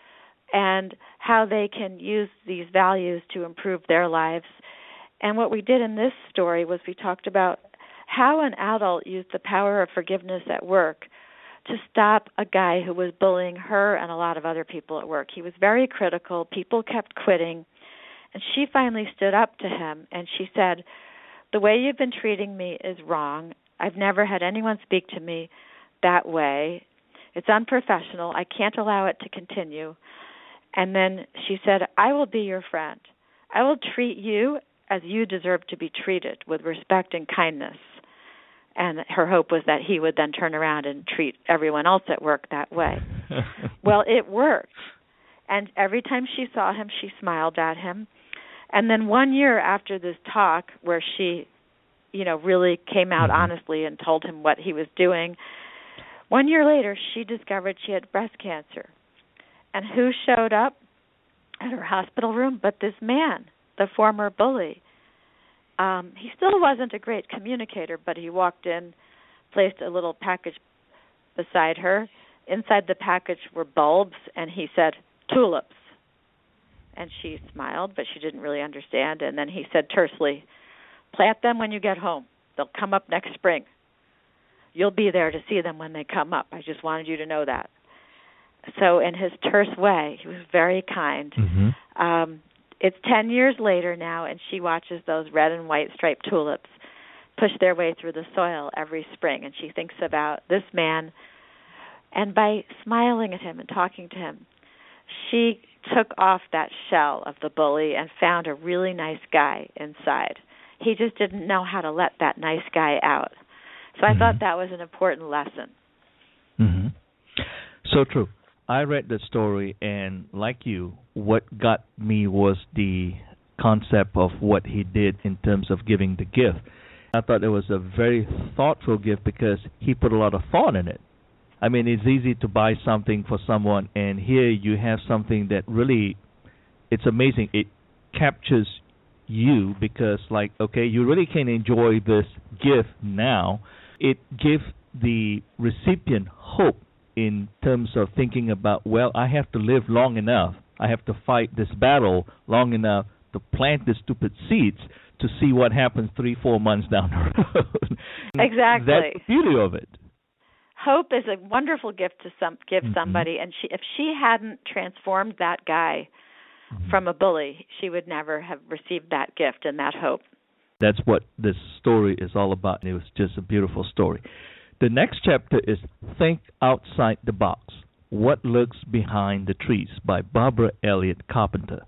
and how they can use these values to improve their lives. And what we did in this story was we talked about how an adult used the power of forgiveness at work to stop a guy who was bullying her and a lot of other people at work. He was very critical. People kept quitting. And she finally stood up to him, and she said, "The way you've been treating me is wrong. I've never had anyone speak to me that way. It's unprofessional. I can't allow it to continue." And then she said, "I will be your friend. I will treat you as you deserve to be treated, with respect and kindness." And her hope was that he would then turn around and treat everyone else at work that way. Well, it worked. And every time she saw him, she smiled at him. And then one year after this talk where she, you know, really came out mm-hmm. honestly and told him what he was doing, one year later she discovered she had breast cancer. And who showed up at her hospital room but this man, the former bully. Um, he still wasn't a great communicator, but he walked in, placed a little package beside her. Inside the package were bulbs, and he said, "Tulips." And she smiled, but she didn't really understand. And then he said tersely, "Plant them when you get home. They'll come up next spring. You'll be there to see them when they come up. I just wanted you to know that." So in his terse way, he was very kind. Mm-hmm. Um, it's ten years later now, and she watches those red and white striped tulips push their way through the soil every spring. And she thinks about this man. And by smiling at him and talking to him, she took off that shell of the bully and found a really nice guy inside. He just didn't know how to let that nice guy out. So I mm-hmm. thought that was an important lesson. Mm-hmm. So true. I read the story, and like you, what got me was the concept of what he did in terms of giving the gift. I thought it was a very thoughtful gift because he put a lot of thought in it. I mean, it's easy to buy something for someone, and here you have something that really, it's amazing. It captures you because, like, okay, you really can enjoy this gift now. It gives the recipient hope in terms of thinking about, well, I have to live long enough. I have to fight this battle long enough to plant the stupid seeds to see what happens three, four months down the road. Exactly. That's the beauty of it. Hope is a wonderful gift to some give mm-hmm. somebody, and she, if she hadn't transformed that guy mm-hmm. from a bully, she would never have received that gift and that hope. That's what this story is all about. It was just a beautiful story. The next chapter is Think Outside the Box, What Lurks Behind the Trees by Barbara Elliott Carpenter.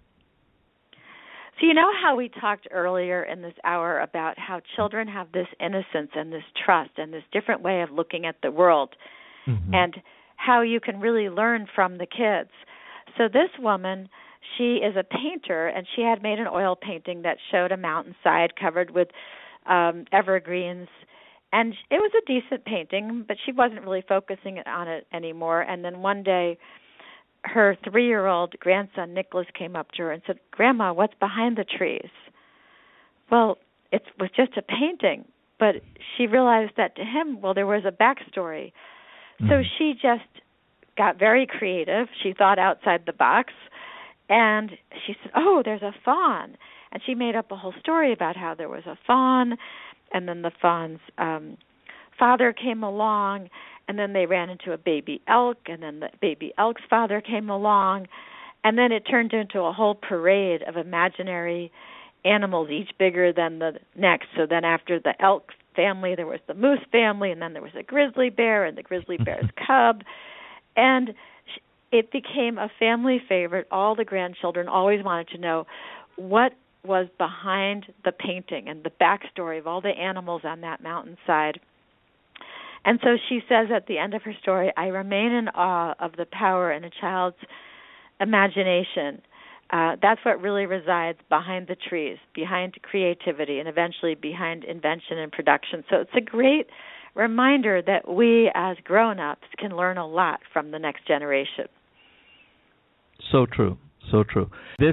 So you know how we talked earlier in this hour about how children have this innocence and this trust and this different way of looking at the world mm-hmm. and how you can really learn from the kids. So this woman, she is a painter, and she had made an oil painting that showed a mountainside covered with um, evergreens. And it was a decent painting, but she wasn't really focusing on it anymore. And then one day, her three-year-old grandson, Nicholas, came up to her and said, "Grandma, what's behind the trees?" Well, it was just a painting, but she realized that to him, well, there was a backstory. Mm-hmm. So she just got very creative. She thought outside the box, and she said, "Oh, there's a fawn." And she made up a whole story about how there was a fawn, and then the fawn's um, father came along, and then they ran into a baby elk, and then the baby elk's father came along, and then it turned into a whole parade of imaginary animals, each bigger than the next. So then after the elk family, there was the moose family, and then there was a grizzly bear and the grizzly bear's cub. And it became a family favorite. All the grandchildren always wanted to know what was behind the painting and the backstory of all the animals on that mountainside. And so she says at the end of her story, "I remain in awe of the power in a child's imagination. Uh, that's what really resides behind the trees, behind creativity, and eventually behind invention and production." So it's a great reminder that we as grown-ups can learn a lot from the next generation. So true, so true. This is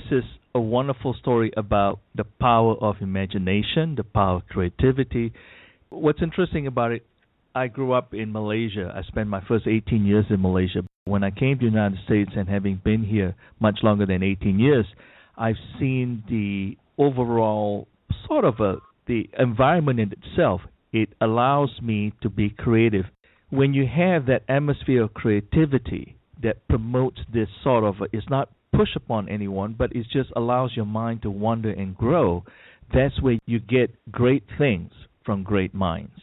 a wonderful story about the power of imagination, the power of creativity. What's interesting about it, I grew up in Malaysia. I spent my first eighteen years in Malaysia. When I came to the United States, and having been here much longer than eighteen years, I've seen the overall sort of a, the environment in itself. It allows me to be creative. When you have that atmosphere of creativity that promotes this sort of, a, it's not push upon anyone, but it just allows your mind to wander and grow, that's where you get great things from great minds.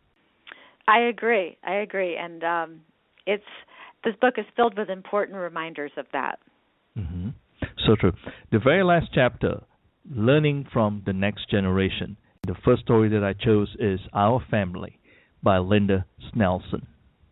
I agree. I agree. And um, it's this book is filled with important reminders of that. Mm-hmm. So true. The very last chapter, Learning from the Next Generation. The first story that I chose is Our Family by Linda Snelson.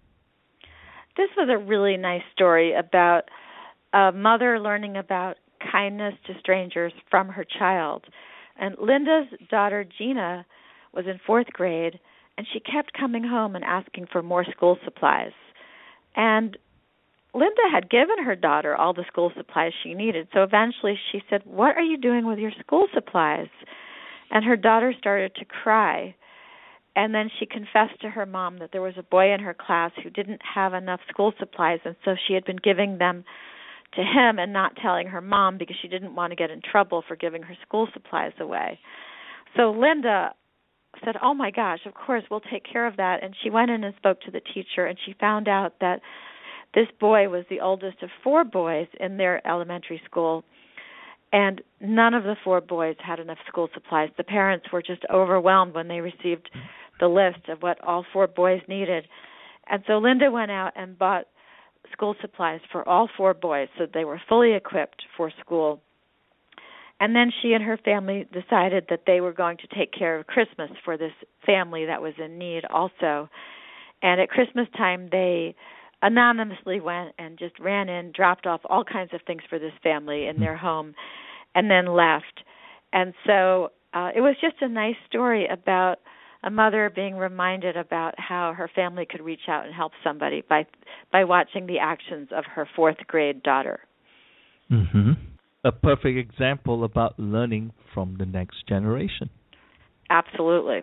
This was a really nice story about a mother learning about kindness to strangers from her child. And Linda's daughter, Gina, was in fourth grade, and she kept coming home and asking for more school supplies. And Linda had given her daughter all the school supplies she needed, so eventually she said, "What are you doing with your school supplies?" And her daughter started to cry. And then she confessed to her mom that there was a boy in her class who didn't have enough school supplies, and so she had been giving them to him and not telling her mom because she didn't want to get in trouble for giving her school supplies away. So Linda said, "Oh my gosh, of course, we'll take care of that." And she went in and spoke to the teacher, and she found out that this boy was the oldest of four boys in their elementary school, and none of the four boys had enough school supplies. The parents were just overwhelmed when they received the list of what all four boys needed. And so Linda went out and bought school supplies for all four boys so they were fully equipped for school. And then she and her family decided that they were going to take care of Christmas for this family that was in need also. And at Christmas time, they anonymously went and just ran in, dropped off all kinds of things for this family in their home, and then left. And so uh, it was just a nice story about a mother being reminded about how her family could reach out and help somebody by by watching the actions of her fourth grade daughter. Mm-hmm. A perfect example about learning from the next generation. Absolutely.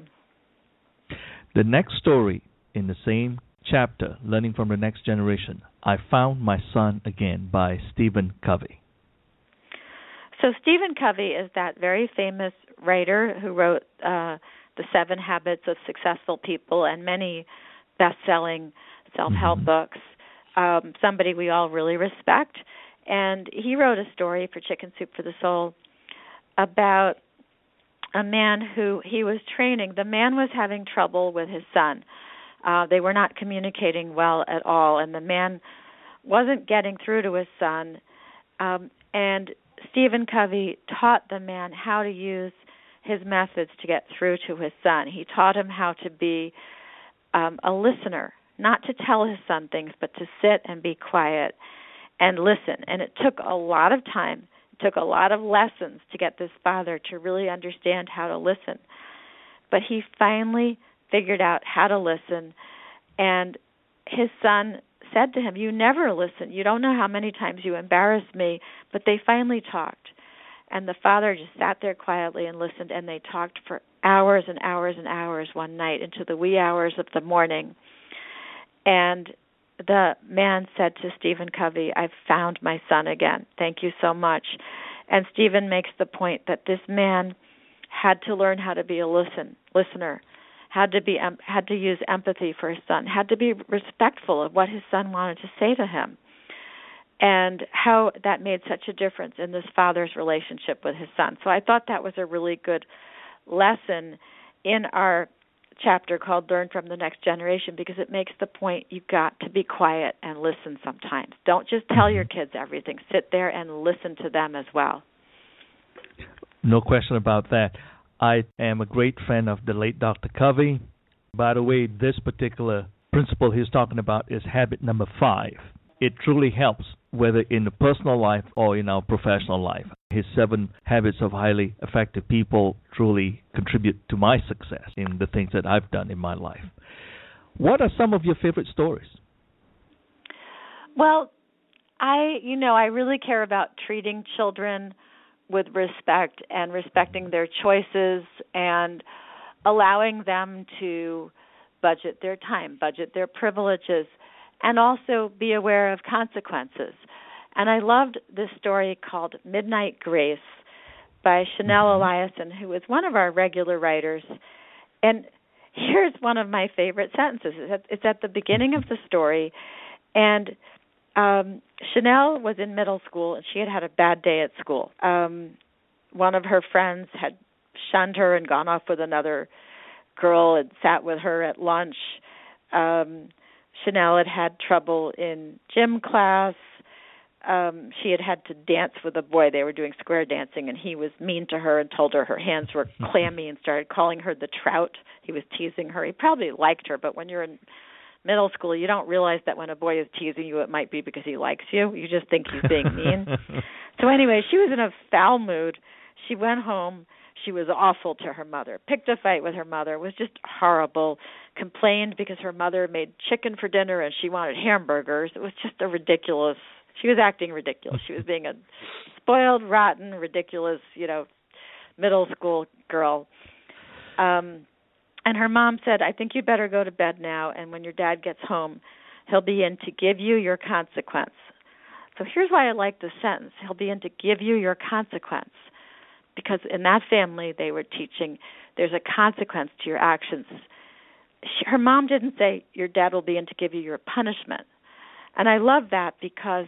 The next story in the same chapter, Learning from the Next Generation, I Found My Son Again by Stephen Covey. So Stephen Covey is that very famous writer who wrote uh, The Seven Habits of Successful People and many best-selling self-help mm-hmm. books, um, somebody we all really respect. And he wrote a story for Chicken Soup for the Soul about a man who he was training. The man was having trouble with his son. Uh, they were not communicating well at all, and the man wasn't getting through to his son. Um, and Stephen Covey taught the man how to use his methods to get through to his son. He taught him how to be um, a listener, not to tell his son things, but to sit and be quiet and listen. And it took a lot of time. It took a lot of lessons to get this father to really understand how to listen. But he finally figured out how to listen, and his son said to him, "You never listen. You don't know how many times you embarrass me." But they finally talked, and the father just sat there quietly and listened, and they talked for hours and hours and hours one night into the wee hours of the morning. And the man said to Stephen Covey, "I've found my son again. Thank you so much." And Stephen makes the point that this man had to learn how to be a listen listener, had to be had to use empathy for his son, had to be respectful of what his son wanted to say to him, and how that made such a difference in this father's relationship with his son. So I thought that was a really good lesson in our chapter called Learn from the Next Generation, because it makes the point you've got to be quiet and listen sometimes. Don't just tell your kids everything. Sit there and listen to them as well. No question about that. I am a great fan of the late Doctor Covey. By the way, this particular principle he's talking about is habit number five. It truly helps, whether in the personal life or in our professional life. His seven habits of highly effective people truly contribute to my success in the things that I've done in my life. What are some of your favorite stories? Well, I, you know, I really care about treating children with respect and respecting their choices and allowing them to budget their time, budget their privileges, and also be aware of consequences. And I loved this story called Midnight Grace by Chanel Eliason, who is one of our regular writers. And here's one of my favorite sentences. It's at, it's at the beginning of the story, and um, Chanel was in middle school, and she had had a bad day at school. Um, one of her friends had shunned her and gone off with another girl and sat with her at lunch. Um, Chanel had had trouble in gym class. Um, she had had to dance with a boy. They were doing square dancing, and he was mean to her and told her her hands were clammy and started calling her the trout. He was teasing her. He probably liked her, but when you're in middle school, you don't realize that when a boy is teasing you, it might be because he likes you. You just think he's being mean. So anyway, she was in a foul mood. She went home. She was awful to her mother, picked a fight with her mother, was just horrible, complained because her mother made chicken for dinner and she wanted hamburgers. It was just a ridiculous, she was acting ridiculous. She was being a spoiled, rotten, ridiculous, you know, middle school girl. Um, and her mom said, I think you better go to bed now, and when your dad gets home, he'll be in to give you your consequence. So here's why I like this sentence. He'll be in to give you your consequence. Because in that family, they were teaching there's a consequence to your actions. She, her mom didn't say, your dad will be in to give you your punishment. And I love that because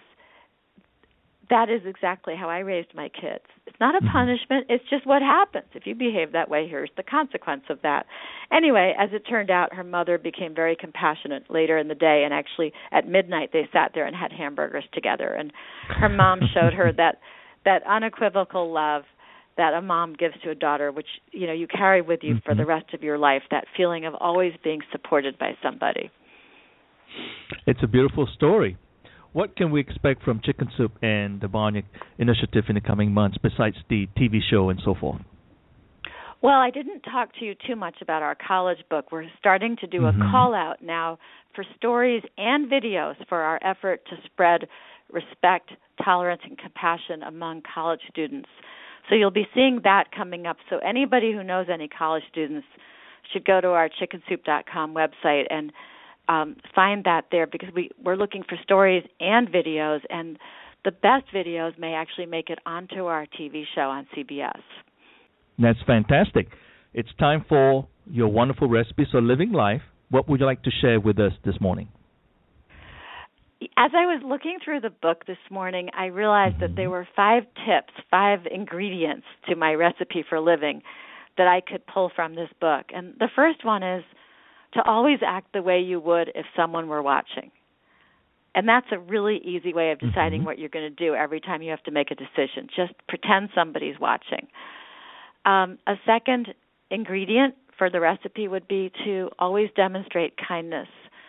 that is exactly how I raised my kids. It's not a punishment. It's just what happens. If you behave that way, here's the consequence of that. Anyway, as it turned out, her mother became very compassionate later in the day, and actually at midnight they sat there and had hamburgers together. And her mom showed her that that unequivocal love that a mom gives to a daughter, which, you know, you carry with you mm-hmm. for the rest of your life, that feeling of always being supported by somebody. It's a beautiful story. What can we expect from Chicken Soup and the Barniak Initiative in the coming months, besides the T V show and so forth? Well, I didn't talk to you too much about our college book. We're starting to do mm-hmm. a call-out now for stories and videos for our effort to spread respect, tolerance, and compassion among college students. So you'll be seeing that coming up. So anybody who knows any college students should go to our chicken soup dot com website and um, find that there, because we, we're looking for stories and videos, and the best videos may actually make it onto our T V show on C B S. That's fantastic. It's time for your wonderful recipes for living life. What would you like to share with us this morning? As I was looking through the book this morning, I realized that there were five tips, five ingredients to my recipe for living that I could pull from this book. And the first one is to always act the way you would if someone were watching. And that's a really easy way of deciding mm-hmm. what you're going to do every time you have to make a decision. Just pretend somebody's watching. Um, a second ingredient for the recipe would be to always demonstrate kindness.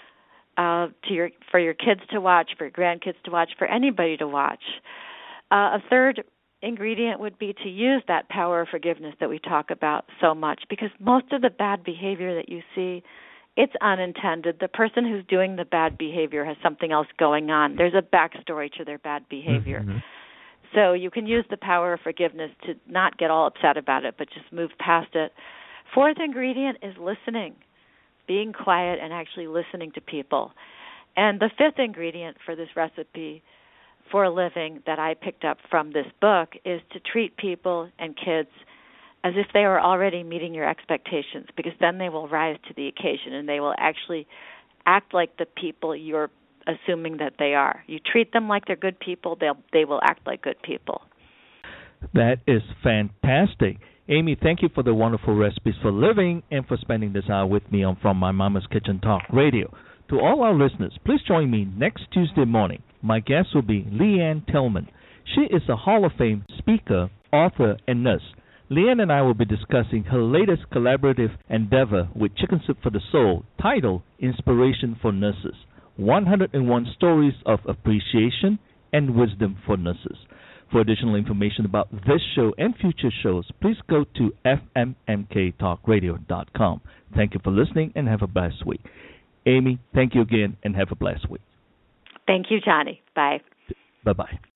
Uh, to your for your kids to watch, for your grandkids to watch, for anybody to watch. Uh, a third ingredient would be to use that power of forgiveness that we talk about so much, because most of the bad behavior that you see, it's unintended. The person who's doing the bad behavior has something else going on. There's a backstory to their bad behavior. Mm-hmm. So you can use the power of forgiveness to not get all upset about it, but just move past it. Fourth ingredient is listening. Being quiet and actually listening to people. And the fifth ingredient for this recipe for a living that I picked up from this book is to treat people and kids as if they are already meeting your expectations, because then they will rise to the occasion and they will actually act like the people you're assuming that they are. You treat them like they're good people, they'll they will act like good people. That is fantastic. Amy, thank you for the wonderful recipes for living and for spending this hour with me on From My Mama's Kitchen Talk Radio. To all our listeners, please join me next Tuesday morning. My guest will be Leanne Tillman. She is a Hall of Fame speaker, author, and nurse. Leanne and I will be discussing her latest collaborative endeavor with Chicken Soup for the Soul, titled Inspiration for Nurses, one hundred one Stories of Appreciation and Wisdom for Nurses. For additional information about this show and future shows, please go to f m m k talk radio dot com. Thank you for listening and have a blessed week. Amy, thank you again and have a blessed week. Thank you, Johnny. Bye. Bye-bye.